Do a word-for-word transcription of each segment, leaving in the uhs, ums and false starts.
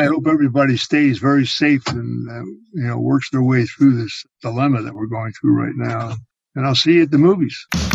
I hope everybody stays very safe and, uh, you know, works their way through this dilemma that we're going through right now. And I'll see you at the movies.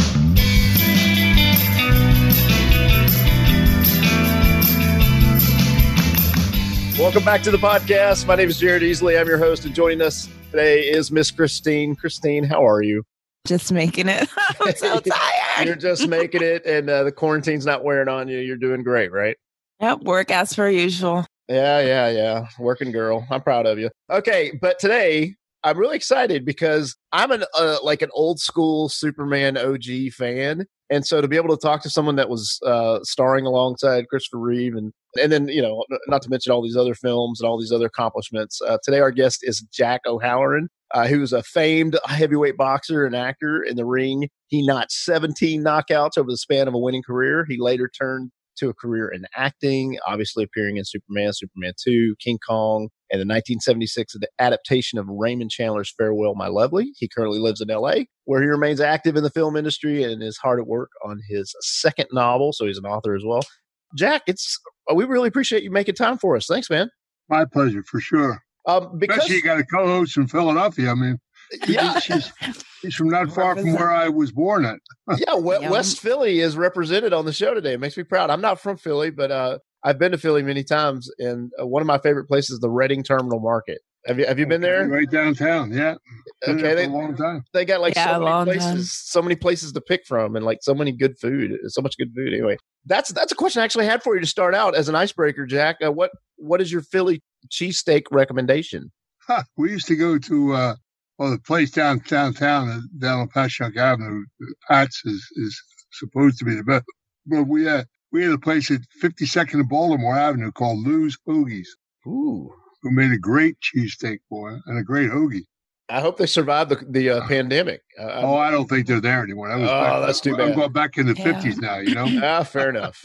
Welcome back to the podcast. My name is Jared Easley. I'm your host, and joining us today is Miss Christine. Christine, how are you? Just making it. I'm so tired. You're just making it, and uh, the quarantine's not wearing on you. You're doing great, right? Yep, work as per usual. Yeah, yeah, yeah. Working girl. I'm proud of you. Okay, but today I'm really excited because I'm an uh, like an old school Superman O G fan. And so to be able to talk to someone that was uh, starring alongside Christopher Reeve and and then, you know, not to mention all these other films and all these other accomplishments. Uh, today our guest is Jack O'Halloran, uh, who's a famed heavyweight boxer and actor in the ring. He notched seventeen knockouts over the span of a winning career. He later turned to a career in acting, obviously appearing in Superman, Superman two, King Kong, and the nineteen seventy-six adaptation of Raymond Chandler's Farewell, My Lovely. He currently lives in L A, where he remains active in the film industry and is hard at work on his second novel, so he's an author as well. Jack, it's we really appreciate you making time for us. Thanks, man. My pleasure, for sure. Um, because Especially you got a co-host from Philadelphia. I mean, yeah, she's, she's from not far from where I was born at. yeah, w- West Philly is represented on the show today. It makes me proud. I'm not from Philly, but uh, I've been to Philly many times, and uh, one of my favorite places is the Reading Terminal Market. Have you have you been there? Right downtown, yeah. Been okay, there they, for a long time. They got like yeah, so many places, time. so many places to pick from, and like so many good food, so much good food. Anyway, that's that's a question I actually had for you to start out as an icebreaker, Jack. Uh, what what is your Philly cheesesteak recommendation? Huh, we used to go to uh, well the place down downtown uh, down on Passyunk Avenue. Pat's is, is supposed to be the best, but we had we had a place at fifty-second and Baltimore Avenue called Lou's Hoagies. Ooh. Who made a great cheesesteak, boy, and a great hoagie. I hope they survived the, the uh, pandemic. Uh, oh, I don't think they're there anymore. That was oh, back, that's too I'm bad. I'm going back in the yeah. fifties now, you know? Ah, fair enough.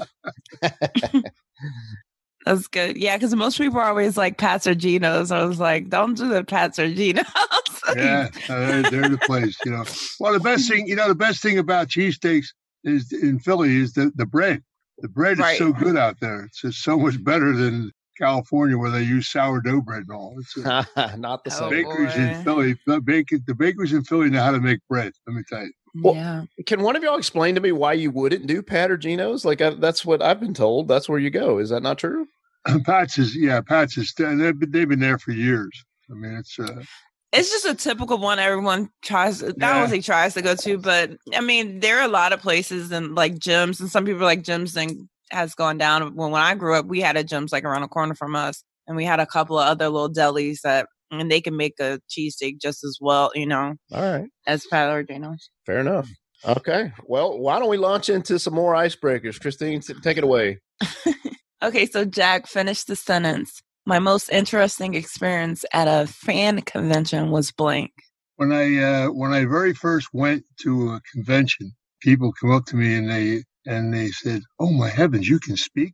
That's good. Yeah, because most people are always like Pat's or Geno's. I was like, don't do the Pat's or Geno's. yeah, uh, they're, they're the place, you know. Well, the best thing, you know, the best thing about cheesesteaks is in Philly is the, the bread. The bread right. is so good out there. It's just so much better than California, where they use sourdough bread and all. It's a, not the same. Oh, bakeries boy. in Philly, the, bake, the bakeries in Philly know how to make bread. Let me tell you. Well, yeah. Can one of y'all explain to me why you wouldn't do Pat or Geno's? Like I, that's what I've been told. That's where you go. Is that not true? Pat's is yeah, Pat's is they've been, they've been there for years. I mean, it's uh, It's just a typical one everyone tries. Not Yeah. only tries to go to, but I mean, there are a lot of places and like gyms, and some people like gyms thing has gone down. When when I grew up, we had a gyms like around the corner from us, and we had a couple of other little delis that, and they can make a cheesesteak just as well, you know, All right. as Pat or Geno's. Fair enough. Okay. Well, why don't we launch into some more icebreakers? Christine, take it away. Okay, so Jack, finish the sentence. My most interesting experience at a fan convention was blank. when I uh, when I very first went to a convention, people come up to me and they and they said, "Oh my heavens, you can speak."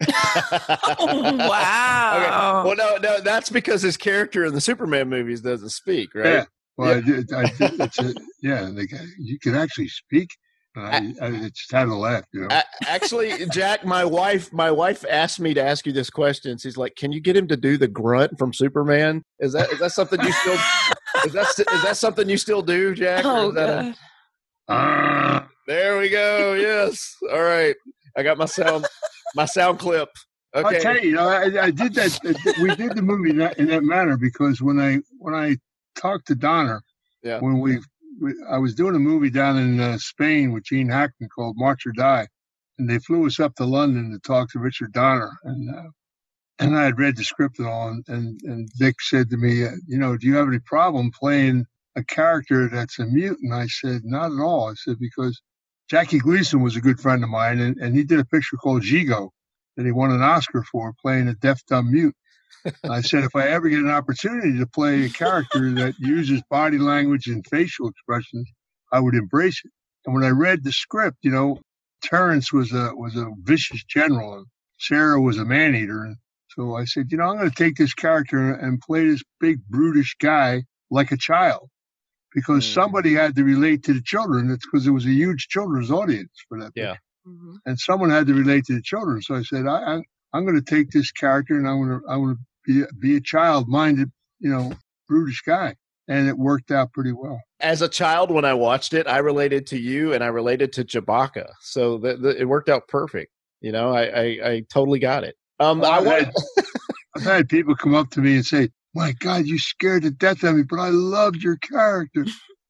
Oh, wow. Okay. Well, no, no, that's because his character in the Superman movies doesn't speak, right? Yeah. Well, Yeah. I did. I did it's a, yeah, and they go, you can actually speak. And I, I just had to laugh, you know. A- Actually, Jack, my wife, my wife asked me to ask you this question. She's like, "Can you get him to do the grunt from Superman? Is that is that something you still is that is that something you still do, Jack? or Oh, is that a- God. Ah, there we go. Yes. All right. I got my sound my sound clip. Okay. I'll tell you, you know, I, I did that. We did the movie in that, in that manner because when I when I talked to Donner, Yeah. when we, we I was doing a movie down in uh, Spain with Gene Hackman called March or Die, and they flew us up to London to talk to Richard Donner, and uh, and I had read the script and all, and and, and Dick said to me, uh, you know, do you have any problem playing a character that's a mutant? I said, not at all. I said, because Jackie Gleason was a good friend of mine, and, and he did a picture called Gigo that he won an Oscar for, playing a deaf, dumb mute. I said, if I ever get an opportunity to play a character that uses body language and facial expressions, I would embrace it. And when I read the script, you know, Terrence was a was a vicious general, and Sarah was a man-eater. And so I said, you know, I'm going to take this character and play this big, brutish guy like a child, because Mm. somebody had to relate to the children. It's because it was a huge children's audience for that Yeah. picture. Mhm. And someone had to relate to the children. So I said, I, I, I'm going to take this character and I'm going to, I'm going to be be a child-minded, you know, brutish guy, and it worked out pretty well. As a child, when I watched it, I related to you and I related to Chewbacca, so the, the, it worked out perfect. You know, I I, I totally got it. Um, well, I I've, want. had, I've had people come up to me and say, "My God, you scared to death of me, but I loved your character."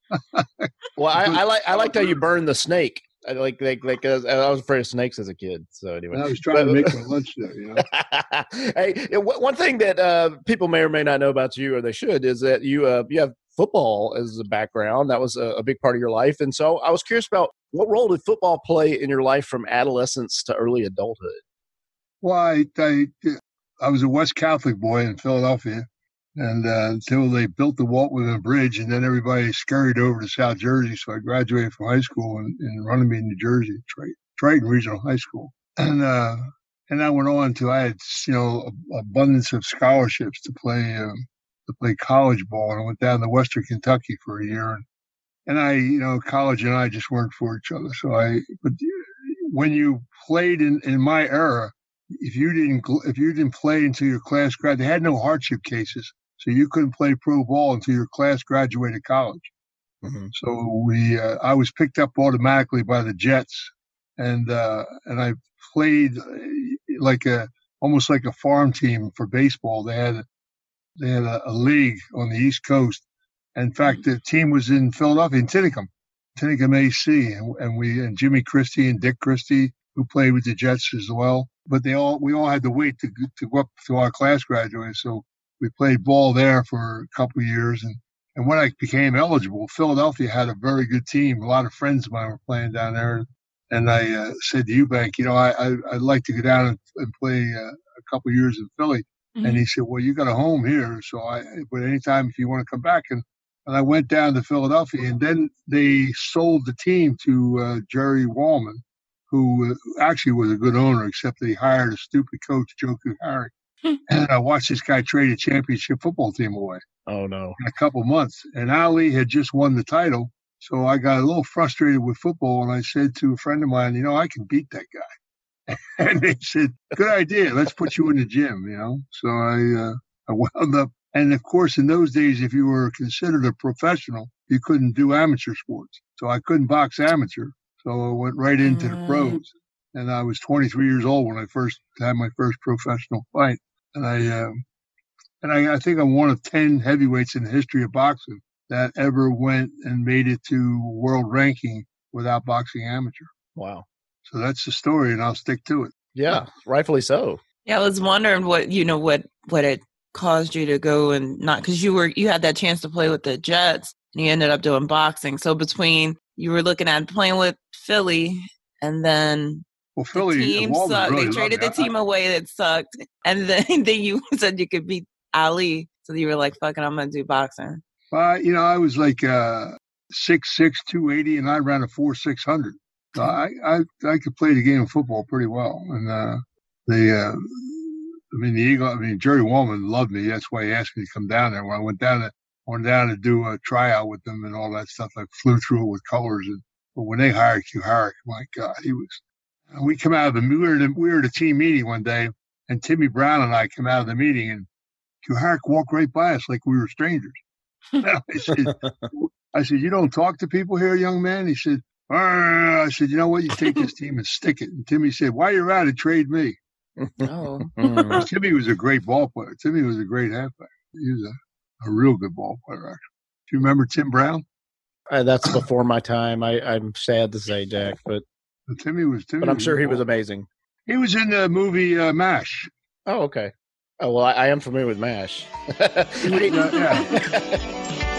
Well, I, I like I liked how you burned the snake. I like like like uh, I was afraid of snakes as a kid. So anyway, I was trying but, to make my lunch there. You know. Hey, one thing that uh, people may or may not know about you, or they should, is that you uh, you have football as a background. That was a, a big part of your life, and so I was curious about what role did football play in your life from adolescence to early adulthood? Well, I I, I was a West Catholic boy in Philadelphia. And uh, until they built the Walt Whitman Bridge, and then everybody scurried over to South Jersey. So I graduated from high school in, in Runnymede, New Jersey, Triton, Triton Regional High School. And uh, and I went on to, I had, you know, a, abundance of scholarships to play um, to play college ball. And I went down to Western Kentucky for a year. And, and I, you know, college and I just weren't for each other. So I, but when you played in, in my era, if you didn't if you didn't play until your class grad, they had no hardship cases. So you couldn't play pro ball until your class graduated college. Mm-hmm. So we, uh, I was picked up automatically by the Jets, and uh, and I played like a almost like a farm team for baseball. They had they had a, a league on the East Coast. In fact, mm-hmm. the team was in Philadelphia, in Tinicum, Tinicum A C, and, and we and Jimmy Christie and Dick Christie, who played with the Jets as well. But they all we all had to wait to to go up to our class graduate. So we played ball there for a couple of years, and, and when I became eligible, Philadelphia had a very good team. A lot of friends of mine were playing down there, and I uh, said to Eubank, you know, I, I I'd like to go down and, and play uh, a couple of years in Philly. Mm-hmm. And he said, well, you got a home here, so I but anytime if you want to come back, and and I went down to Philadelphia, and then they sold the team to uh, Jerry Wallman, who actually was a good owner, except that he hired a stupid coach, Joe Kuharich. And I watched this guy trade a championship football team away. Oh, no. In a couple months. And Ali had just won the title. So I got a little frustrated with football. And I said to a friend of mine, you know, I can beat that guy. And they said, good idea. Let's put you in the gym, you know. So I, uh, I wound up. And, of course, in those days, if you were considered a professional, you couldn't do amateur sports. So I couldn't box amateur. So I went right into the pros. And I was twenty-three years old when I first had my first professional fight. And I, um, and I, I think I'm one of ten heavyweights in the history of boxing that ever went and made it to world ranking without boxing amateur. Wow. So that's the story, and I'll stick to it. Yeah, rightfully so. Yeah, I was wondering what, you know, what, what it caused you to go and not, because you were, you had that chance to play with the Jets and you ended up doing boxing. So between, you were looking at playing with Philly and then Well, Philly, the team Walden sucked. really They traded the loved me. team away that sucked. And then, then you said you could beat Ali. So you were like, fuck it, I'm going to do boxing. Uh, you know, I was like uh, six six, two eighty, and I ran a four six hundred. So I, I I could play the game of football pretty well. And uh, the, uh, I mean, the Eagle, I mean, Jerry Wallman loved me. That's why he asked me to come down there. When I went down to, went down to do a tryout with them and all that stuff, I flew through it with colors. And but when they hired Kuharich, my God, he was. We come out of the we were, the we were at a team meeting one day, and Timmy Brown and I come out of the meeting, and Kuharich walked right by us like we were strangers. I said, I said, you don't talk to people here, young man? He said, I said, you know what? You take this team and stick it. And Timmy said, while you're at it, trade me. Oh. Timmy was a great ball player. Timmy was a great halfback. He was a, a real good ball player, actually. Do you remember Tim Brown? Uh, that's before my time. I, I'm sad to say, Jack, but But Timmy was Timmy. but I'm was sure he ball. was amazing. He was in the movie uh, MASH. Oh, okay. Oh, well, I, I am familiar with MASH. uh, yeah.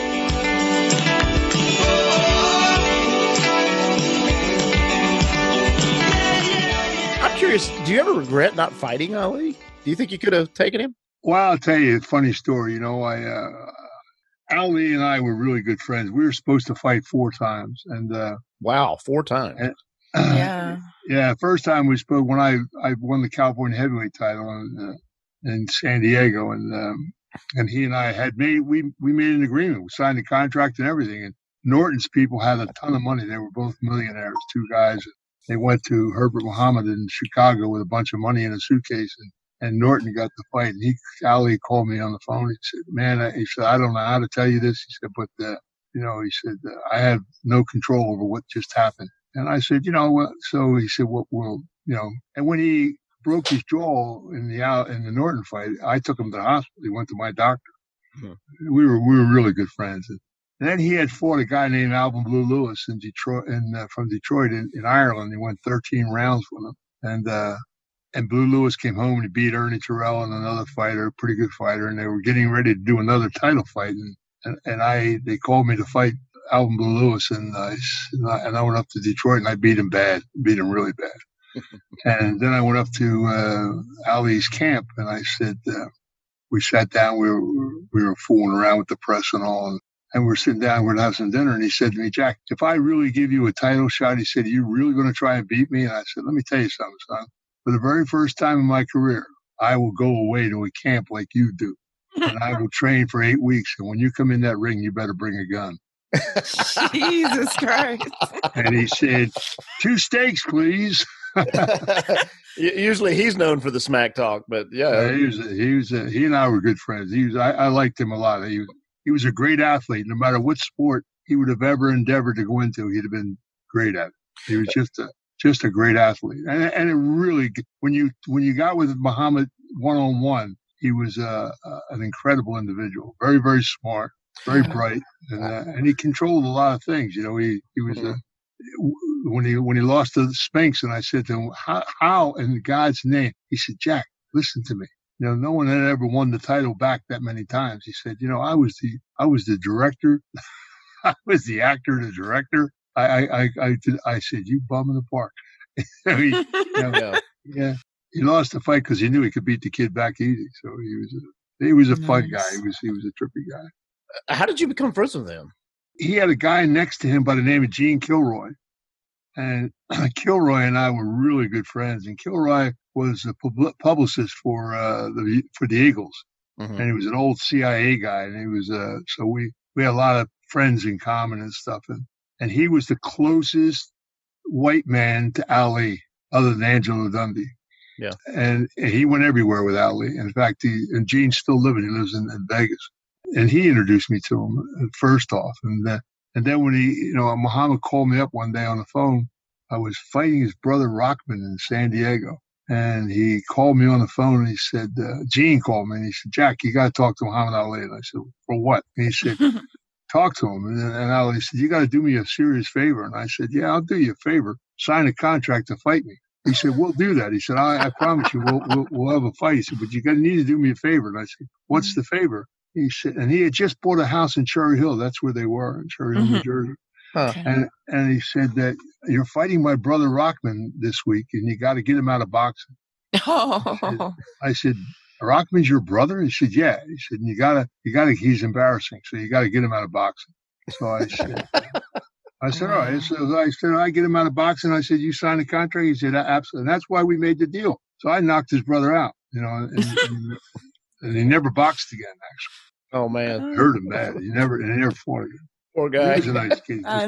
I'm curious, do you ever regret not fighting Ali? Do you think you could have taken him? Well, I'll tell you a funny story. You know, I uh, Ali and I were really good friends. We were supposed to fight four times, and uh, wow, four times. And, Yeah. Yeah, first time we spoke when I, I won the California heavyweight title in, uh, in San Diego, and um, and he and I had made we we made an agreement. We signed a contract and everything. And Norton's people had a ton of money. They were both millionaires, two guys. They went to Herbert Muhammad in Chicago with a bunch of money in a suitcase, and, and Norton got the fight. And he, Ali called me on the phone. He said, man, I, he said, I don't know how to tell you this. He said, but, uh, you know, he said, uh, I have no control over what just happened. And I said, you know what? So he said, well, well, you know, and when he broke his jaw in the out in the Norton fight, I took him to the hospital. He went to my doctor. Mm-hmm. We were we were really good friends. And then he had fought a guy named Alvin Blue Lewis in Detroit, and uh, from Detroit in, in Ireland. He went thirteen rounds with him, and uh, and Blue Lewis came home and he beat Ernie Terrell and another fighter, a pretty good fighter, and they were getting ready to do another title fight. And and, and I they called me to fight Alvin Blue Lewis, and I and I went up to Detroit and I beat him bad, beat him really bad. And then I went up to uh, Ali's camp, and I said, uh, we sat down, we were we were fooling around with the press and all, and, and we were sitting down, we we're having some dinner, and he said to me, Jack, if I really give you a title shot, he said, are you really going to try and beat me? And I said, let me tell you something, son. For the very first time in my career, I will go away to a camp like you do, and I will train for eight weeks, and when you come in that ring, you better bring a gun. Jesus Christ. And he said, two steaks, please. Usually he's known for the smack talk, but yeah, uh, he was. He was. Uh, he and I were good friends. He was. I, I liked him a lot. He was. He was a great athlete. No matter what sport he would have ever endeavored to go into, he'd have been great at it. He was just a just a great athlete. And and it really, when you when you got with Muhammad one on one, he was uh, uh, an incredible individual. Very very smart, very bright, and uh, and he controlled a lot of things. You know, he he was a. When he when he lost to the Spinks, and I said to him, how, how in God's name? He said, Jack, listen to me. You know, no one had ever won the title back that many times. He said, you know, I was the I was the director, I was the actor, the director. I I I I, did, I said, you bum in the park. he, you know, yeah. yeah, he lost the fight because he knew he could beat the kid back easy. So he was a he was a nice. fun guy. He was he was a trippy guy. How did you become friends with him? He had a guy next to him by the name of Gene Kilroy. And Kilroy and I were really good friends. And Kilroy was a pub- publicist for uh, the for the Eagles, mm-hmm. and he was an old C I A guy. And he was uh, so we we had a lot of friends in common and stuff. And and he was the closest white man to Ali, other than Angelo Dundee. Yeah, and, and he went everywhere with Ali. In fact, he and Gene's still living. He lives in, in Vegas, and he introduced me to him first off, and then. And then when he, you know, Muhammad called me up one day on the phone. I was fighting his brother Rockman in San Diego. And he called me on the phone and he said, uh, Gene called me and he said, Jack, you got to talk to Muhammad Ali. And I said, for what? And he said, talk to him. And, and Ali said, you got to do me a serious favor. And I said, yeah, I'll do you a favor. Sign a contract to fight me. He said, we'll do that. He said, I, I promise you, we'll, we'll, we'll have a fight. He said, but you got to need to do me a favor. And I said, what's the favor? He said, and he had just bought a house in Cherry Hill. That's where they were, in Cherry Hill, mm-hmm. New Jersey. Huh. And and he said that you're fighting my brother Rockman this week, and you got to get him out of boxing. Oh. I said, I said, Rockman's your brother? He said, yeah. He said, you gotta, you gotta. He's embarrassing, so you got to get him out of boxing. So I said, I said, all right. So I said, I get him out of boxing. I said, you signed a contract? He said, absolutely. And that's why we made the deal. So I knocked his brother out, you know, and, and, and he never boxed again, actually. Oh, man. It hurt him bad. He never, he never fought again. Poor guy. He was a nice kid. I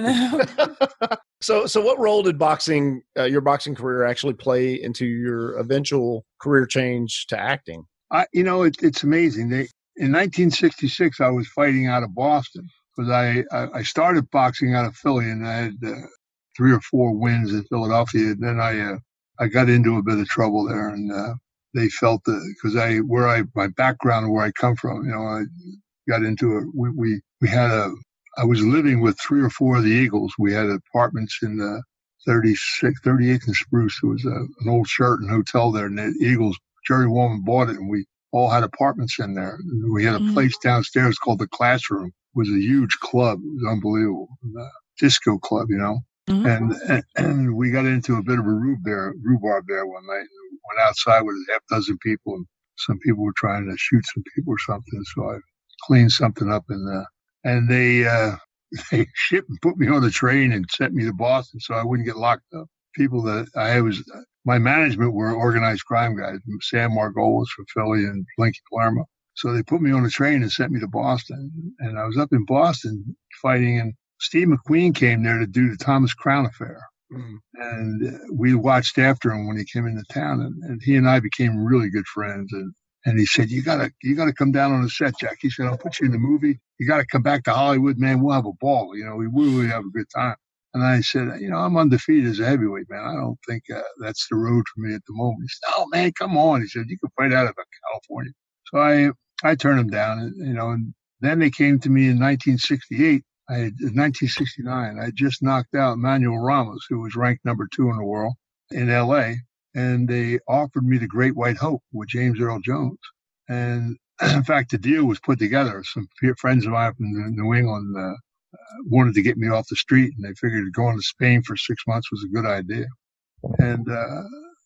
know. so, so what role did boxing, uh, your boxing career actually play into your eventual career change to acting? I, you know, it, it's amazing. They, in nineteen sixty-six, I was fighting out of Boston because I, I, I started boxing out of Philly, and I had uh, three or four wins in Philadelphia. And then I, uh, I got into a bit of trouble there, and uh, they felt that because I, where I, my background, where I come from, you know, I got into it. We, we, we had a. I was living with three or four of the Eagles. We had apartments in the thirty-six, thirty-eighth and Spruce. There was a, an old Sheraton hotel there, and the Eagles, Jerry Woolman bought it, and we all had apartments in there. We had a mm-hmm. place downstairs called the Classroom. It was a huge club. It was unbelievable. A disco club, you know. Mm-hmm. And, and and we got into a bit of a rhubarb there, rhubarb there one night. And went outside with a half dozen people, and some people were trying to shoot some people or something. So I cleaned something up in there. And they uh, they shipped and put me on a train and sent me to Boston so I wouldn't get locked up. People that I was, my management were organized crime guys. Sam Margolis from Philly and Blinky Palermo. So they put me on a train and sent me to Boston. And I was up in Boston fighting, and Steve McQueen came there to do the Thomas Crown affair. Mm. And uh, we watched after him when he came into town, and, and he and I became really good friends. And and he said, "You gotta, you gotta come down on the set, Jack." He said, "I'll put you in the movie. You gotta come back to Hollywood, man. We'll have a ball. You know, we will really have a good time." And I said, "You know, I'm undefeated as a heavyweight, man. I don't think uh, that's the road for me at the moment." He said, "Oh, man, come on." He said, "You can fight out of California." So I, I turned him down, and, you know, and then they came to me in nineteen sixty-eight. I had, in nineteen sixty-nine, I just knocked out Manuel Ramos, who was ranked number two in the world in L A, and they offered me the Great White Hope with James Earl Jones. And in fact, the deal was put together. Some friends of mine from New England uh, uh, wanted to get me off the street, and they figured going to Spain for six months was a good idea. And uh,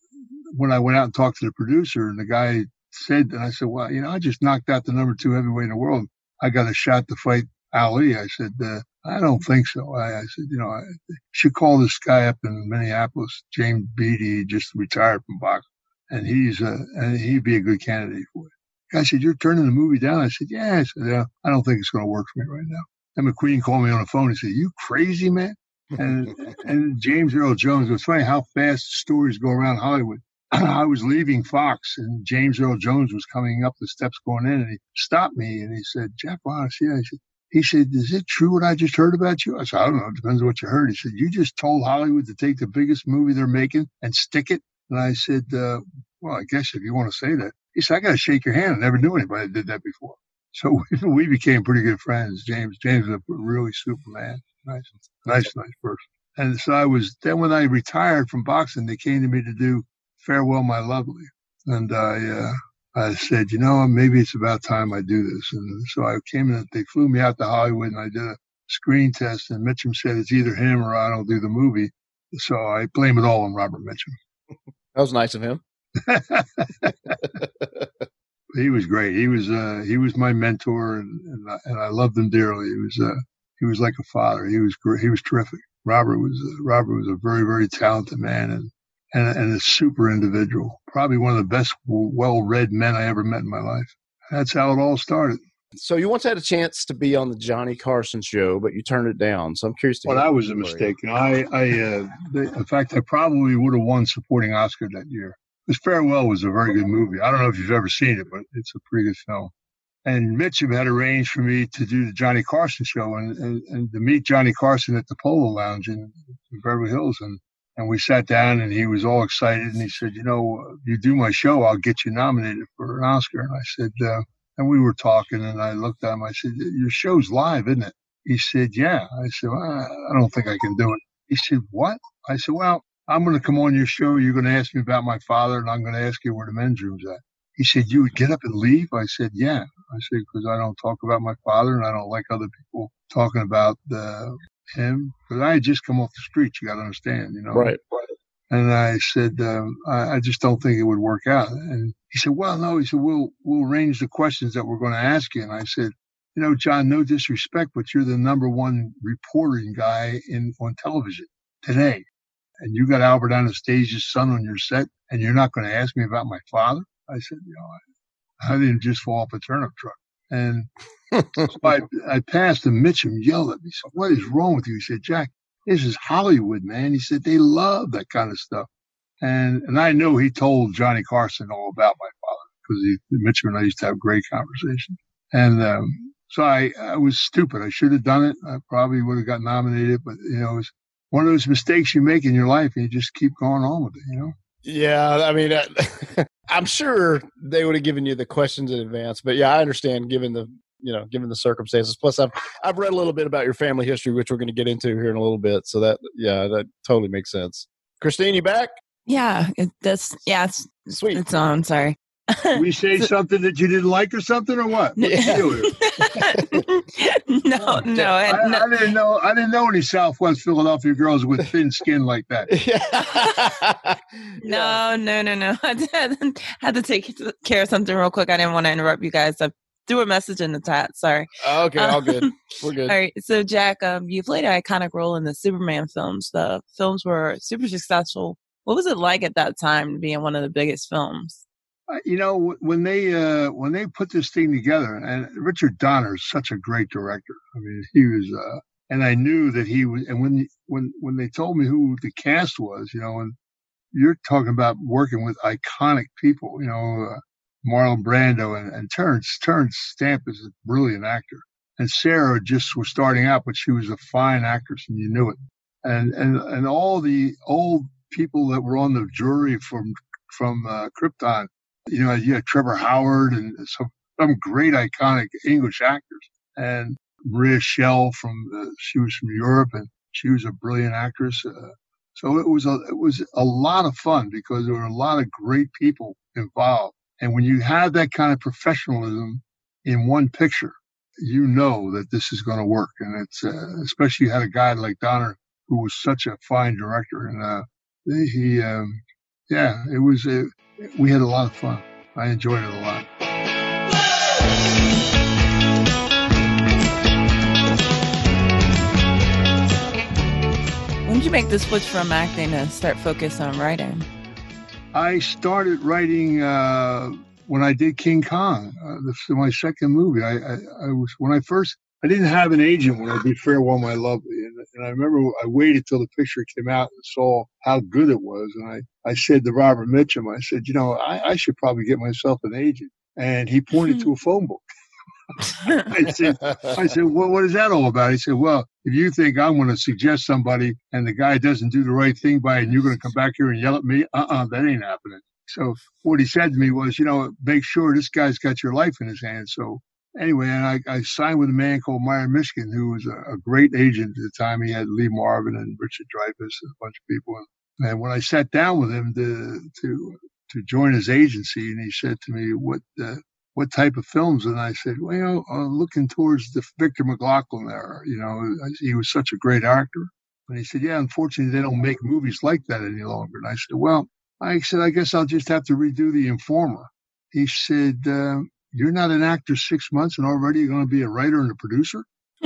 when I went out and talked to the producer, and the guy said, and I said, "Well, you know, I just knocked out the number two heavyweight in the world. I got a shot to fight Ali." I said, uh, "I don't think so." I, I said, "You know, I should call this guy up in Minneapolis, James Beatty, just retired from boxing, and he's uh, and he'd be a good candidate for it." The guy said, "You're turning the movie down?" I said, "Yeah." I said, "Yeah, I don't think it's going to work for me right now." And McQueen called me on the phone and said, "You crazy, man?" And and James Earl Jones, it was funny how fast stories go around Hollywood. I was leaving Fox, and James Earl Jones was coming up the steps going in, and he stopped me, and he said, "Jack Wallace, yeah." He said, he said, "Is it true what I just heard about you?" I said, "I don't know. It depends on what you heard." He said, "You just told Hollywood to take the biggest movie they're making and stick it?" And I said, uh, "Well, I guess if you want to say that." He said, "I got to shake your hand. I never knew anybody that did that before." So we, we became pretty good friends. James, James was a really super man. Nice, nice, nice person. And so I was, then when I retired from boxing, they came to me to do Farewell, My Lovely. And I, uh, I said, you know, maybe it's about time I do this. And so I came in, they flew me out to Hollywood, and I did a screen test, and Mitchum said it's either him or I don't do the movie. So I blame it all on Robert Mitchum. That was nice of him. He was great. He was, uh, he was my mentor, and, and, I, and I loved him dearly. He was, uh, he was like a father. He was great. He was terrific. Robert was, uh, Robert was a very, very talented man, and, and, and a super individual. Probably one of the best, well-read men I ever met in my life. That's how it all started. So you once had a chance to be on the Johnny Carson show, but you turned it down. So I'm curious to Well, that was a mistake. You know, I, I, uh, they, in fact, I probably would have won supporting Oscar that year. Because Farewell was a very good movie. I don't know if you've ever seen it, but it's a pretty good film. And Mitchum had arranged for me to do the Johnny Carson show and, and, and to meet Johnny Carson at the Polo Lounge in, in Beverly Hills. And, and we sat down, and he was all excited. And he said, you know, if you do my show, I'll get you nominated for an Oscar. And I said, uh, and we were talking, and I looked at him. I said, your show's live, isn't it? He said, yeah. I said, well, I don't think I can do it. He said, what? I said, well, I'm going to come on your show. You're going to ask me about my father, and I'm going to ask you where the men's room's at. He said, you would get up and leave? I said, yeah. I said, because I don't talk about my father, and I don't like other people talking about uh, him. Because I had just come off the street, you got to understand, you know. Right. And I said, um, I, I just don't think it would work out. And he said, well, no. He said, we'll, we'll arrange the questions that we're going to ask you. And I said, you know, John, no disrespect, but you're the number one reporting guy in on television today. And you got Albert Anastasia's son on your set, and you're not going to ask me about my father? I said, you know, I, I didn't just fall off a turnip truck. And so I, I passed, and Mitchum yelled at me. So what is wrong with you? He said, Jack, this is Hollywood, man. He said, they love that kind of stuff. And and I know he told Johnny Carson all about my father, because Mitchum and I used to have great conversations. And um, so I, I was stupid. I should have done it. I probably would have got nominated, but, you know, it was one of those mistakes you make in your life, and you just keep going on with it, you know? Yeah, I mean, uh, I'm sure they would have given you the questions in advance, but yeah, I understand given the, you know, given the circumstances. Plus, I've I've read a little bit about your family history, which we're going to get into here in a little bit. So that, yeah, that totally makes sense. Christine, you back? Yeah, it, that's yeah, it's Sweet. It's on. Sorry. We say something that you didn't like or something, or what? What Yeah. you doing? no, no, I, I, no. I didn't know. I didn't know any Southwest Philadelphia girls with thin skin like that. No, no, no, no. I had, had to take care of something real quick. I didn't want to interrupt you guys. I threw a message in the chat. Sorry. Okay, all good. We're good. All right. So, Jack, um, you played an iconic role in the Superman films. The films were super successful. What was it like at that time to be in one of the biggest films? You know, when they uh, when they put this thing together, and Richard Donner is such a great director. I mean, he was uh, and I knew that he was. And when when when they told me who the cast was, you know, and you're talking about working with iconic people, you know, uh, Marlon Brando and, and Terrence Terrence Stamp is a brilliant actor, and Sarah just was starting out, but she was a fine actress, and you knew it. And and and all the old people that were on the jury from from uh, Krypton, you know, you had Trevor Howard and some some great iconic English actors, and Maria Schell from uh, she was from Europe, and she was a brilliant actress. Uh, so it was a it was a lot of fun because there were a lot of great people involved. And when you have that kind of professionalism in one picture, you know that this is going to work. And it's uh, especially you had a guy like Donner who was such a fine director, and uh, he, um, yeah, it was. Uh, we had a lot of fun. I enjoyed it a lot. When did you make the switch from acting to start focus on writing? I started writing uh, when I did King Kong. Uh, this is my second movie. I, I, I was when I first. I didn't have an agent when I did Farewell, My Lovely, and, and I remember I waited till the picture came out and saw how good it was, and I, I said to Robert Mitchum, I said, you know, I, I should probably get myself an agent, and he pointed to a phone book. I said, I said, well, what is that all about? He said, well, if you think I'm going to suggest somebody and the guy doesn't do the right thing by it, and you're going to come back here and yell at me, uh-uh, that ain't happening. So what he said to me was, you know, make sure this guy's got your life in his hands. So anyway, and I, I signed with a man called Meyer Mishkin, who was a, a great agent at the time. He had Lee Marvin and Richard Dreyfuss and a bunch of people. And when I sat down with him to to to join his agency, and he said to me, what uh, what type of films? And I said, well, you know, uh, looking towards the Victor McLaughlin era. You know, he was such a great actor. And he said, yeah, unfortunately, they don't make movies like that any longer. And I said, well, I said, I guess I'll just have to redo The Informer. He said, uh, you're not an actor six months and already you're going to be a writer and a producer?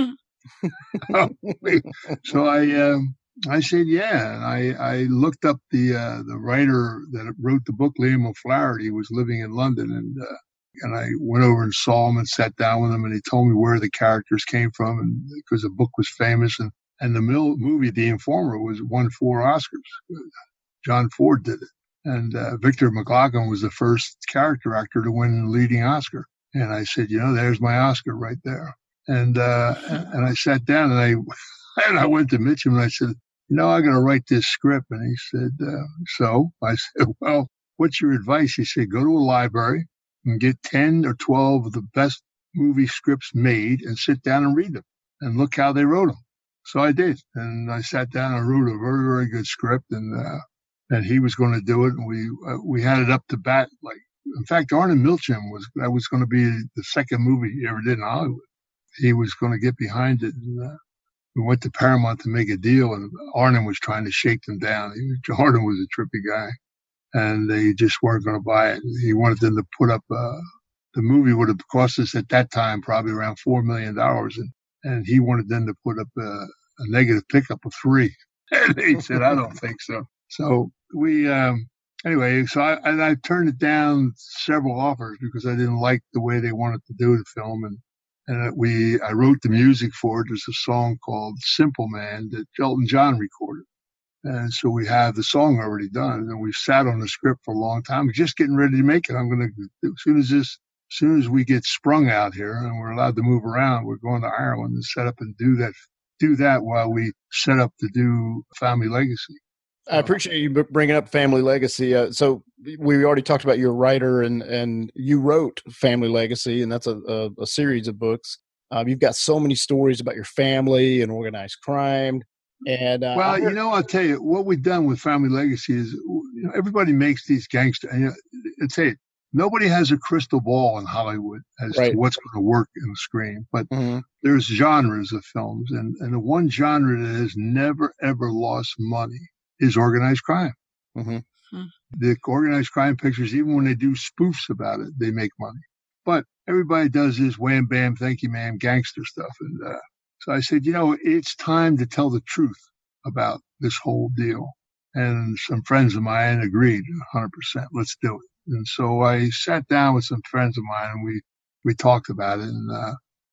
So I um, I said, yeah. And I, I looked up the uh, the writer that wrote the book, Liam O'Flaherty. He was living in London. And uh, and I went over and saw him and sat down with him. And he told me where the characters came from, and because the book was famous. And, and the mil- movie, The Informer, was won four Oscars. John Ford did it. And uh, Victor McLaughlin was the first character actor to win a leading Oscar. And I said, you know, there's my Oscar right there. And uh, and I sat down and I and I went to Mitchum and I said, you know, I'm going to write this script. And he said, uh, so? I said, well, what's your advice? He said, go to a library and get ten or twelve of the best movie scripts made and sit down and read them and look how they wrote them. So I did. And I sat down and wrote a very, very good script. And uh, and he was going to do it, and we uh, we had it up to bat. Like, in fact, Arnon Milchan was that was going to be the second movie he ever did in Hollywood. He was going to get behind it, and uh, we went to Paramount to make a deal, and Arnon was trying to shake them down. He was, Arnon was a trippy guy, and they just weren't going to buy it. He wanted them to put up uh, the movie would have cost us at that time probably around four million dollars, and and he wanted them to put up a, a negative pickup of three. And he said, I don't think so. So we, um, anyway, so I, and I turned it down several offers because I didn't like the way they wanted to do the film. And, and we, I wrote the music for it. There's a song called Simple Man that Elton John recorded. And so we have the song already done. And we sat on the script for a long time, just getting ready to make it. I'm going to, as soon as this, as soon as we get sprung out here and we're allowed to move around, we're going to Ireland and set up and do that, do that while we set up to do Family Legacy. I appreciate you bringing up Family Legacy. Uh, so we already talked about your writer, and, and you wrote Family Legacy, and that's a, a, a series of books. Um, you've got so many stories about your family and organized crime. And uh, well, you know, I'll tell you what we've done with Family Legacy is, you know, everybody makes these gangster. And, you know, I'll tell you, nobody has a crystal ball in Hollywood as right. to what's going to work in the screen. But mm-hmm. there's genres of films, and, and the one genre that has never ever lost money is organized crime. Mm-hmm. Hmm. The organized crime pictures, even when they do spoofs about it, they make money. But everybody does this wham, bam, thank you, ma'am, gangster stuff. And uh, so I said, you know, it's time to tell the truth about this whole deal. And some friends of mine agreed one hundred percent. Let's do it. And so I sat down with some friends of mine and we, we talked about it. And uh,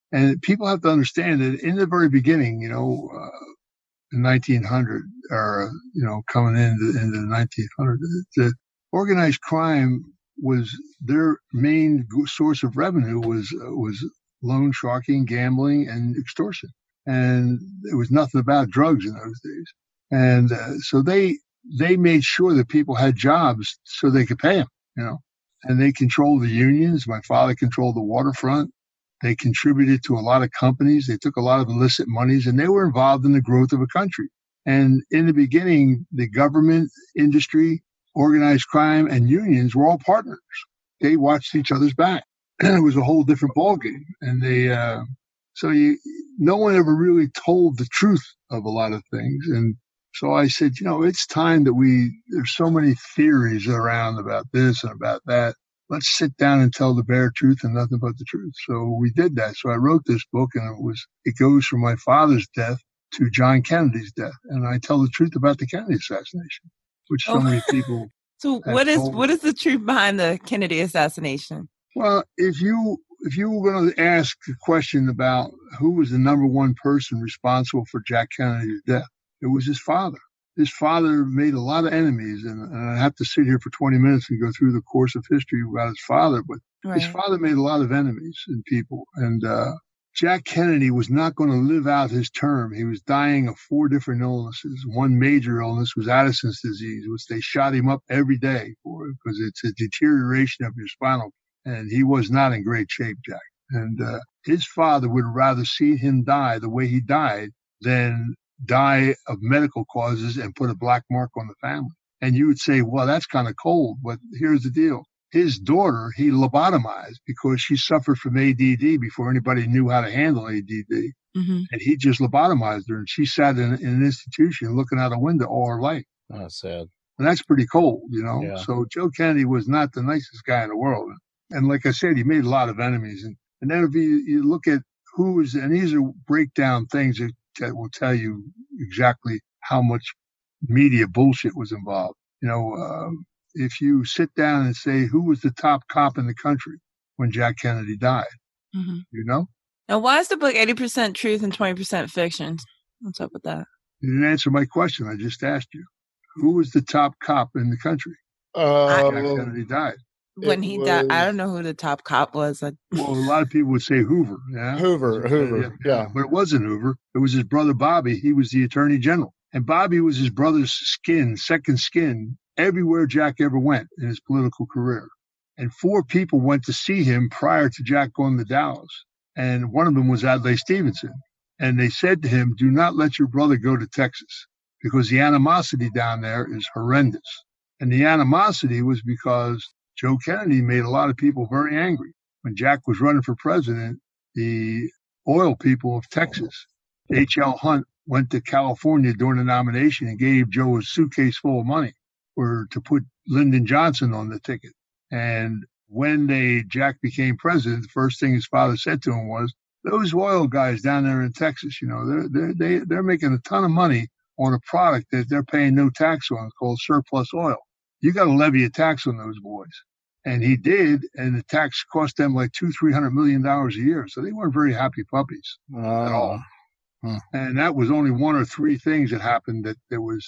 And people have to understand that in the very beginning, you know, uh, in nineteen hundred, or, you know, coming into, into the nineteen hundreds, the organized crime was their main source of revenue was, uh, was loan sharking, gambling, and extortion. And there was nothing about drugs in those days. And uh, so they, they made sure that people had jobs so they could pay them, you know, and they controlled the unions. My father controlled the waterfront. They contributed to a lot of companies. They took a lot of illicit monies, and they were involved in the growth of a country. And in the beginning, the government, industry, organized crime, and unions were all partners. They watched each other's back. It was a whole different ballgame. And they, uh, so you, no one ever really told the truth of a lot of things. And so I said, you know, it's time that we, there's so many theories around about this and about that. Let's sit down and tell the bare truth and nothing but the truth. So we did that. So I wrote this book, and it was, it goes from my father's death to John Kennedy's death. And I tell the truth about the Kennedy assassination, which so Oh. many people. So have what is told me. what is the truth behind the Kennedy assassination? Well, if you, if you were going to ask a question about who was the number one person responsible for Jack Kennedy's death, it was his father. His father made a lot of enemies, and, and I have to sit here for twenty minutes and go through the course of history about his father, but Right. his father made a lot of enemies in people. And uh, Jack Kennedy was not going to live out his term. He was dying of four different illnesses. One major illness was Addison's disease, which they shot him up every day for, because it's a deterioration of your spinal. And he was not in great shape, Jack. And uh, his father would rather see him die the way he died than die of medical causes and put a black mark on the family. And you would say, well, that's kind of cold, but here's the deal. His daughter, he lobotomized because she suffered from A D D before anybody knew how to handle A D D. Mm-hmm. And he just lobotomized her, and she sat in, in an institution looking out a window all her life. Oh, sad. And that's pretty cold, you know. Yeah. So Joe Kennedy was not the nicest guy in the world. And like I said, he made a lot of enemies. And, and then if you, you look at who was, and these are breakdown things that, that will tell you exactly how much media bullshit was involved. You know, um, if you sit down and say, who was the top cop in the country when Jack Kennedy died? Mm-hmm. You know? Now, why is the book eighty percent truth and twenty percent fiction? What's up with that? You didn't answer my question. I just asked you. Who was the top cop in the country Uh, when Jack Kennedy died? When It he died, I was- don't know who the top cop was. I, Well, a lot of people would say Hoover. Yeah? Hoover, Hoover, yeah. But it wasn't Hoover. It was his brother Bobby. He was the attorney general. And Bobby was his brother's skin, second skin, everywhere Jack ever went in his political career. And four people went to see him prior to Jack going to Dallas. And one of them was Adlai Stevenson. And they said to him, do not let your brother go to Texas, because the animosity down there is horrendous. And the animosity was because Joe Kennedy made a lot of people very angry. When Jack was running for president, the oil people of Texas, H L Hunt, went to California during the nomination and gave Joe a suitcase full of money for to put Lyndon Johnson on the ticket. And when they Jack became president, the first thing his father said to him was, those oil guys down there in Texas, you know, they're they're they, they're making a ton of money on a product that they're paying no tax on, called surplus oil. You got to levy a tax on those boys. And he did, and the tax cost them like two, three hundred million dollars a year. So they weren't very happy puppies at all. Hmm. And that was only one or three things that happened that there was.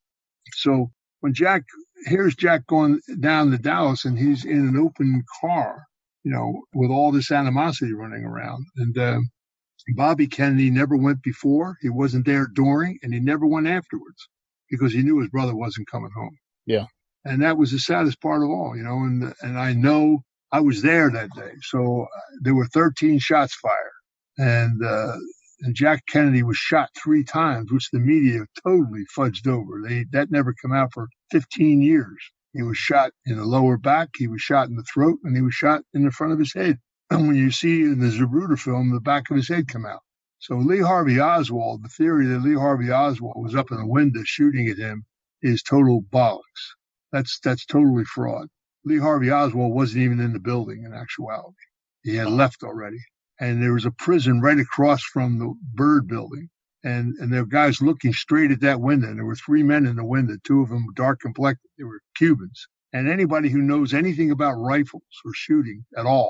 So when Jack, here's Jack going down to Dallas, and he's in an open car, you know, with all this animosity running around. And uh, Bobby Kennedy never went before, he wasn't there during, and he never went afterwards because he knew his brother wasn't coming home. Yeah. And that was the saddest part of all, you know, and and I know I was there that day. So uh, there were thirteen shots fired, and uh, and Jack Kennedy was shot three times, which the media totally fudged over. They that never came out for fifteen years. He was shot in the lower back, he was shot in the throat, and he was shot in the front of his head. And when you see in the Zapruder film, the back of his head come out. So Lee Harvey Oswald, the theory that Lee Harvey Oswald was up in the window shooting at him is total bollocks. That's that's totally fraud. Lee Harvey Oswald wasn't even in the building in actuality. He had left already. And there was a prison right across from the Byrd building. And and there were guys looking straight at that window. And there were three men in the window, two of them dark complected. They were Cubans. And anybody who knows anything about rifles or shooting at all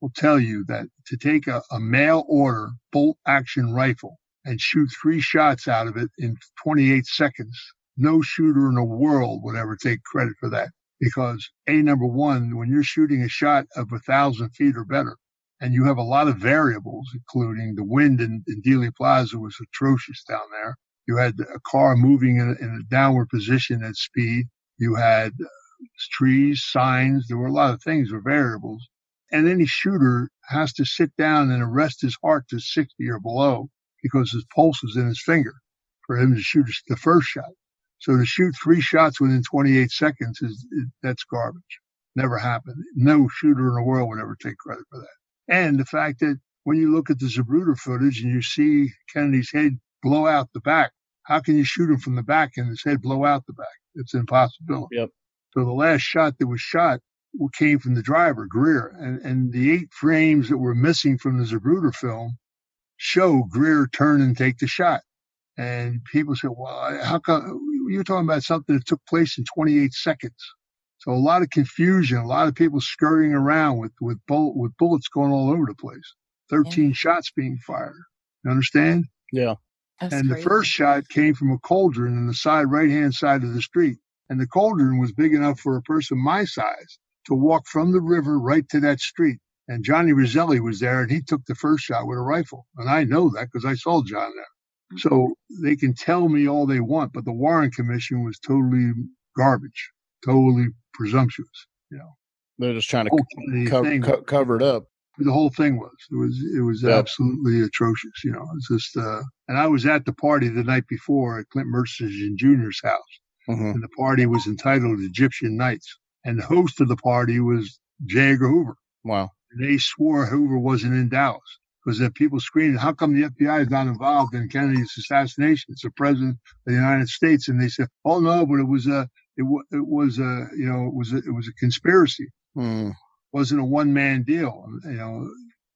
will tell you that to take a, a mail order bolt action rifle and shoot three shots out of it in twenty-eight seconds, no shooter in the world would ever take credit for that. Because A, number one, when you're shooting a shot of a thousand feet or better, and you have a lot of variables, including the wind in, in Dealey Plaza was atrocious down there. You had a car moving in a, in a downward position at speed. You had uh, trees, signs. There were a lot of things were variables. And any shooter has to sit down and arrest his heart to sixty or below because his pulse is in his finger for him to shoot the first shot. So to shoot three shots within twenty-eight seconds, is, is that's garbage. Never happened. No shooter in the world would ever take credit for that. And the fact that when you look at the Zapruder footage and you see Kennedy's head blow out the back, how can you shoot him from the back and his head blow out the back? It's an impossibility. Yep. So the last shot that was shot came from the driver, Greer. And, and the eight frames that were missing from the Zapruder film show Greer turn and take the shot. And people say, well, how come you're talking about something that took place in twenty-eight seconds? So a lot of confusion, a lot of people scurrying around with, with, bullet, with bullets going all over the place. thirteen yeah. shots being fired. You understand? Yeah. That's and crazy. The first shot came from a cauldron in the side, right-hand side of the street. And the cauldron was big enough for a person my size to walk from the river right to that street. And Johnny Roselli was there, and he took the first shot with a rifle. And I know that because I saw John there. So they can tell me all they want, but the Warren Commission was totally garbage, totally presumptuous. You know, they're just trying to co- co- co- cover it up. The whole thing was it was it was yep. absolutely atrocious. You know, it's just. Uh, and I was at the party the night before at Clint Mercerson Junior's house, mm-hmm. and the party was entitled Egyptian Nights, and the host of the party was J. Edgar Hoover. Wow! And they swore Hoover wasn't in Dallas. Because then people screamed, how come the F B I is not involved in Kennedy's assassination? It's the president of the United States. And they said, oh, no, but it was a, it, w- it was a, you know, it was a, it was a conspiracy. Hmm. It wasn't a one-man deal. You know,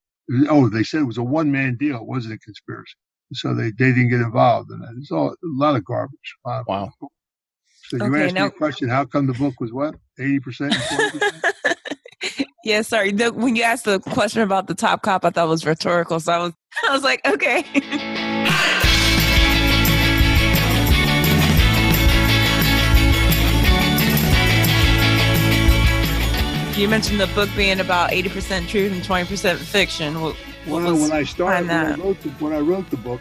oh, they said it was a one-man deal. It wasn't a conspiracy. So they, they didn't get involved in that. It's all a lot of garbage. Lot of wow. Garbage. So you okay, asked now- me a question, how come the book was what? eighty percent and twenty percent? Yeah, sorry. The, when you asked the question about the top cop, I thought it was rhetorical. So I was, I was like, okay. You mentioned the book being about eighty percent truth and twenty percent fiction. What, what well, was when I started, when I, that? wrote the, when I wrote the book,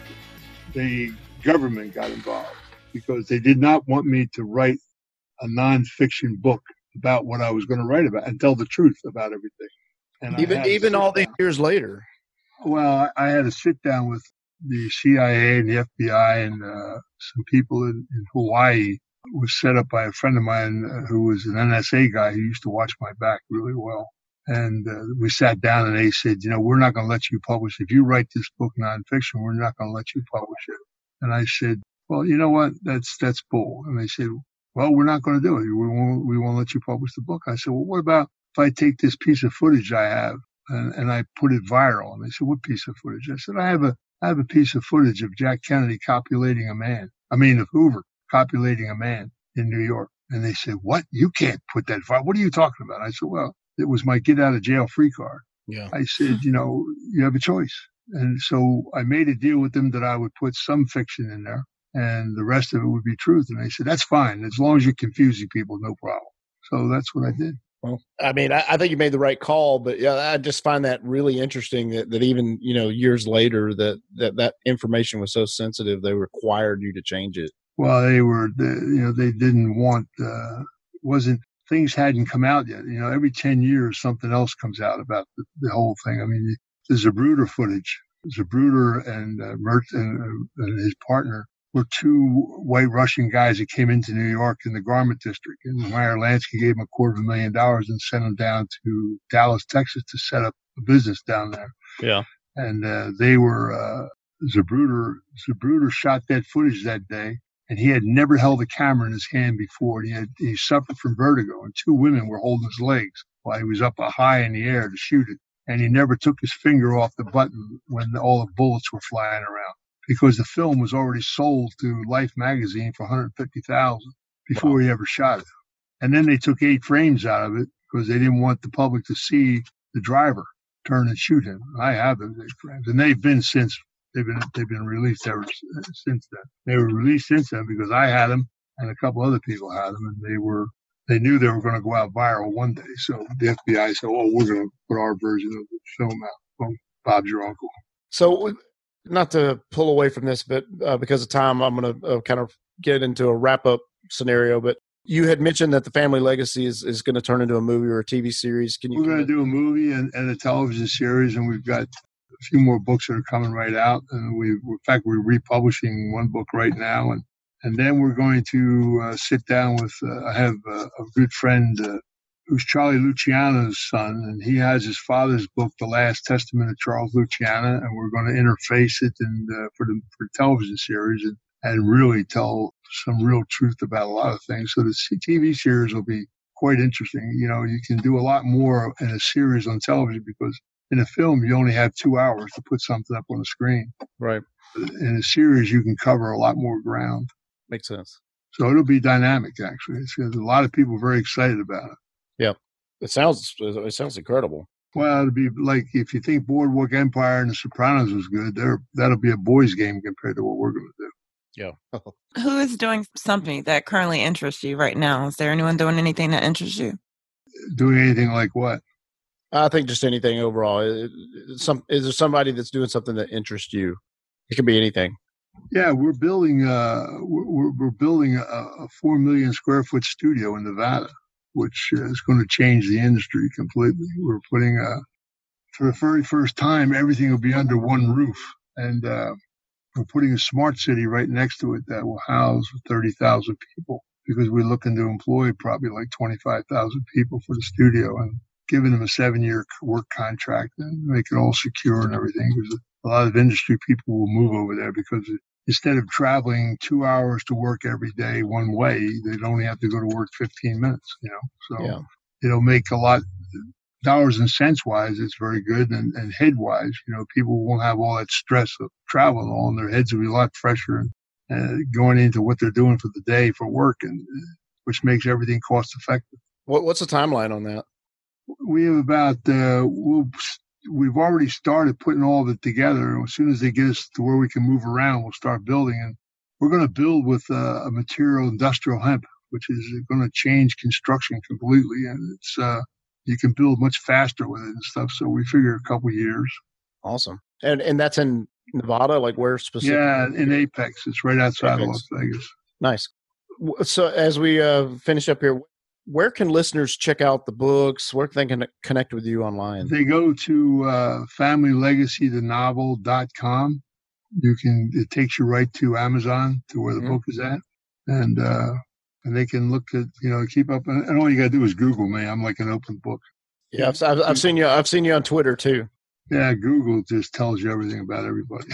the government got involved because they did not want me to write a nonfiction book about what I was going to write about and tell the truth about everything. And even even all these years later. Well, I, I had to sit down with the C I A and the F B I and uh, some people in, in Hawaii. It was set up by a friend of mine uh, who was an N S A guy who used to watch my back really well. And uh, we sat down and they said, you know, we're not going to let you publish. If you write this book nonfiction, we're not going to let you publish it. And I said, well, you know what? That's that's bull. And they said, well, we're not going to do it. We won't, we won't let you publish the book. I said, well, what about if I take this piece of footage I have and, and I put it viral? And they said, what piece of footage? I said, I have a, I have a piece of footage of Jack Kennedy copulating a man. I mean, of Hoover copulating a man in New York. And they said, what? You can't put that viral. What are you talking about? I said, well, it was my get out of jail free card. Yeah. I said, you know, you have a choice. And so I made a deal with them that I would put some fiction in there and the rest of it would be truth. And they said, that's fine. As long as you're confusing people, no problem. So that's what I did. Well, I mean, I, I think you made the right call, but yeah, I just find that really interesting that, that even, you know, years later that, that that information was so sensitive, they required you to change it. Well, they were, they, you know, they didn't want, uh, wasn't, things hadn't come out yet. You know, every ten years, something else comes out about the, the whole thing. I mean, the Zapruder footage, Zapruder and, uh, Mert and, uh, and his partner were two white Russian guys that came into New York in the garment district. And Meyer Lansky gave them a quarter of a million dollars and sent them down to Dallas, Texas to set up a business down there. Yeah. And, uh, they were, uh, Zapruder, Zapruder shot that footage that day. And he had never held a camera in his hand before. He had, he suffered from vertigo, and two women were holding his legs while he was up high in the air to shoot it. And he never took his finger off the button when all the bullets were flying around because the film was already sold to Life magazine for one hundred fifty thousand dollars before wow. he ever shot it. And then they took eight frames out of it because they didn't want the public to see the driver turn and shoot him. I have those eight frames, and they've been since they've been they've been released ever since then. They were released since then because I had them and a couple other people had them, and they were they knew they were going to go out viral one day. So the F B I said, "Oh, we're going to put our version of the film out." Well, Bob's your uncle. So, not to pull away from this, but uh, because of time, I'm going to uh, kind of get into a wrap up scenario. But you had mentioned that the Family Legacy is, is going to turn into a movie or a T V series. Can you? We're going to do a movie and, and a television series, and we've got a few more books that are coming right out. And we, in fact, we're republishing one book right now, and and then we're going to uh, sit down with. Uh, I have uh, a good friend uh, who's Charlie Luciano's son, and he has his father's book, The Last Testament of Charles Luciano, and we're going to interface it and uh, for the for television series and, and really tell some real truth about a lot of things. So the T V series will be quite interesting. You know, you can do a lot more in a series on television because in a film you only have two hours to put something up on the screen. Right. In a series, you can cover a lot more ground. Makes sense. So it'll be dynamic. Actually, it's, there's a lot of people very excited about it. Yeah, it sounds it sounds incredible. Well, it'll be like if you think Boardwalk Empire and The Sopranos was good, there that'll be a boys' game compared to what we're going to do. Yeah. Who is doing something that currently interests you right now? Is there anyone doing anything that interests you? Doing anything like what? I think just anything overall. Some is there somebody that's doing something that interests you? It can be anything. Yeah, we're building. Uh, we're, we're building a, a four million square foot studio in Nevada, which is going to change the industry completely. We're putting a, for the very first time, everything will be under one roof, and uh, we're putting a smart city right next to it that will house thirty thousand people because we're looking to employ probably like twenty-five thousand people for the studio and giving them a seven year work contract and make it all secure and everything. Because a lot of industry people will move over there because instead of traveling two hours to work every day one way, they'd only have to go to work fifteen minutes, you know. So yeah. It'll make a lot, dollars and cents wise, it's very good. And, and head wise, you know, people won't have all that stress of traveling all, and their heads will be a lot fresher and uh, going into what they're doing for the day for work, and uh, which makes everything cost effective. What, what's the timeline on that? We have about, uh, we'll, we've already started putting all of it together. As soon as they get us to where we can move around, we'll start building. And we're going to build with uh, a material, industrial hemp, which is going to change construction completely. And it's, uh, you can build much faster with it and stuff. So we figure a couple of years. Awesome. And and that's in Nevada, like where specifically? Yeah, in Apex. It's right outside Apex. of Las Vegas. Nice. So as we uh, finish up here, where can listeners check out the books? Where can they can connect with you online? They go to uh, family legacy the novel dot com. You can, it takes you right to Amazon, to where the mm-hmm. book is at. And, uh, and they can look at, you know, keep up. And all you got to do is Google me. I'm like an open book. Yeah. I've, I've, I've seen you. I've seen you on Twitter too. Yeah. Google just tells you everything about everybody.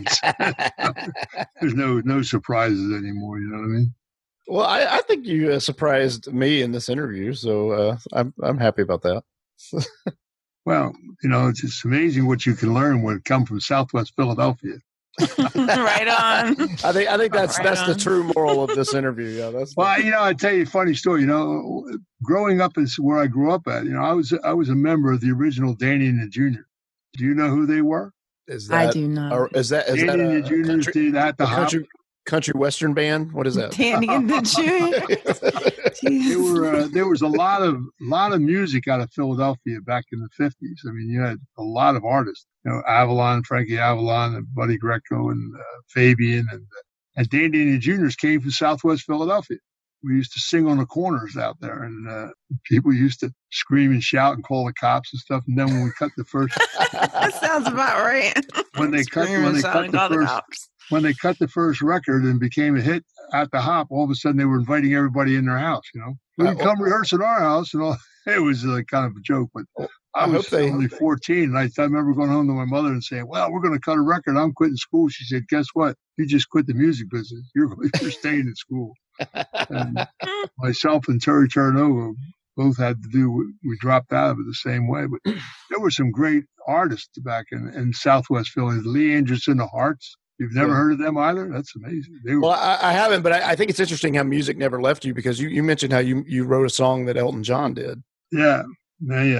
There's no, no surprises anymore. You know what I mean? Well, I, I think you uh, surprised me in this interview, so uh, I'm I'm happy about that. Well, you know, it's just amazing what you can learn when it comes from Southwest Philadelphia. Right on. I think I think that's right that's on. the true moral of this interview. Yeah, that's. Well, the- you know, I tell you a funny story. You know, growing up is where I grew up at. You know, I was I was a member of the original Danny and the Juniors. Do you know who they were? Is that, I do not. Or is that is Danny that a, and the Juniors country, did at the hop. country, country western band? What is that? Danny and the Juniors. There were uh, there was a lot of lot of music out of Philadelphia back in the fifties. I mean, you had a lot of artists. You know, Avalon, Frankie Avalon, and Buddy Greco, and uh, Fabian, and uh, and Danny and the Juniors came from Southwest Philadelphia. We used to sing on the corners out there, and uh, people used to scream and shout and call the cops and stuff. And then when we cut the first, That sounds about right. when they cut Scream when and they shout cut and the call the first cops. when they cut the first record and became a hit at the hop, all of a sudden they were inviting everybody in their house. You know, we Uh, can come rehearse at our house, and all. It was like kind of a joke, but I, I was hope they- only fourteen, and I, I remember going home to my mother and saying, "Well, we're going to cut a record. I'm quitting school." She said, "Guess what? You just quit the music business. You're you're staying in school." And myself and Terry Terranova both had to do. We dropped out of it the same way, but there were some great artists back in, in Southwest Philly. Lee Andrews and the Hearts. You've never Yeah. heard of them either? That's amazing. They were, Well, I, I haven't, but I, I think it's interesting how music never left you because you, you mentioned how you, you wrote a song that Elton John did. yeah, yeah, yeah,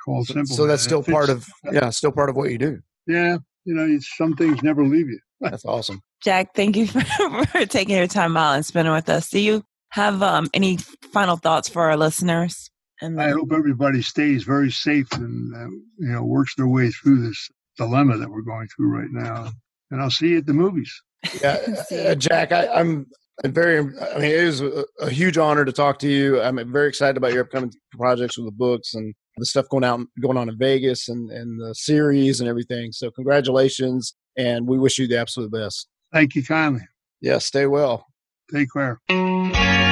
called So, Simple so Man. that's still It fits- part of yeah, still part of what you do. Yeah, you know, it's, some things never leave you. That's awesome. Jack, thank you for, for taking your time out and spending with us. Do you have um, any final thoughts for our listeners? And I hope everybody stays very safe and uh, you know works their way through this dilemma that we're going through right now. And I'll see you at the movies. Yeah, uh, Jack, I, I'm very. I mean, it is a, a huge honor to talk to you. I'm very excited about your upcoming projects with the books and the stuff going out, going on in Vegas, and and the series and everything. So, congratulations, and we wish you the absolute best. Thank you kindly. Yeah, stay well. Take care.